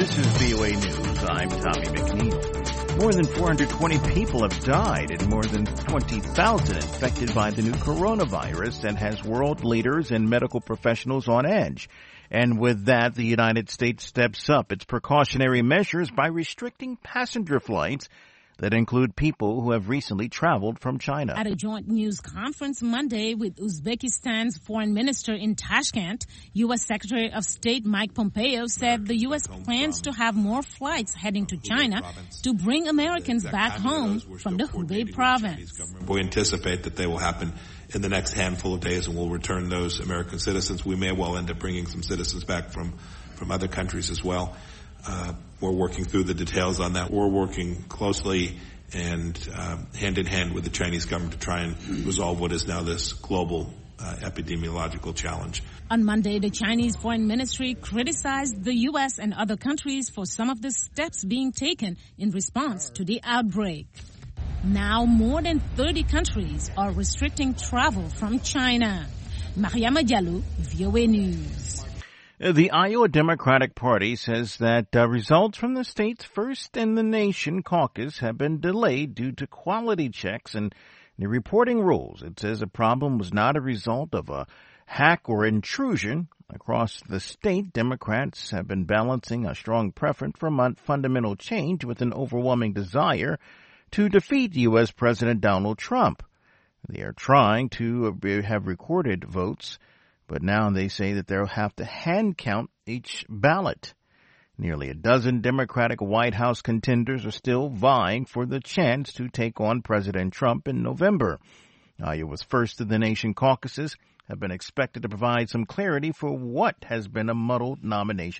This is VOA News. I'm Tommy McNeil. More than 420 people have died and more than 20,000 infected by the new coronavirus that has world leaders and medical professionals on edge. And with that, the United States steps up its precautionary measures by restricting passenger flights that include people who have recently traveled from China. At a joint news conference Monday with Uzbekistan's foreign minister in Tashkent, U.S. Secretary of State Mike Pompeo said the U.S. plans to have more flights heading to China to bring Americans back home from the Hubei province. We anticipate that they will happen in the next handful of days, and we'll return those American citizens. We may well end up bringing some citizens back from other countries as well. We're working through the details on that. We're working closely and hand in hand with the Chinese government to try and resolve what is now this global epidemiological challenge. On Monday, the Chinese Foreign Ministry criticized the U.S. and other countries for some of the steps being taken in response to the outbreak. Now, more than 30 countries are restricting travel from China. Mariama Diallo, VOA News. The Iowa Democratic Party says that results from the state's First in the Nation caucus have been delayed due to quality checks and the reporting rules. It says the problem was not a result of a hack or intrusion. Across the state, Democrats have been balancing a strong preference for fundamental change with an overwhelming desire to defeat U.S. President Donald Trump. They are trying to have recorded votes, but now they say that they'll have to hand count each ballot. Nearly a dozen Democratic White House contenders are still vying for the chance to take on President Trump in November. Iowa's First in the Nation caucuses have been expected to provide some clarity for what has been a muddled nomination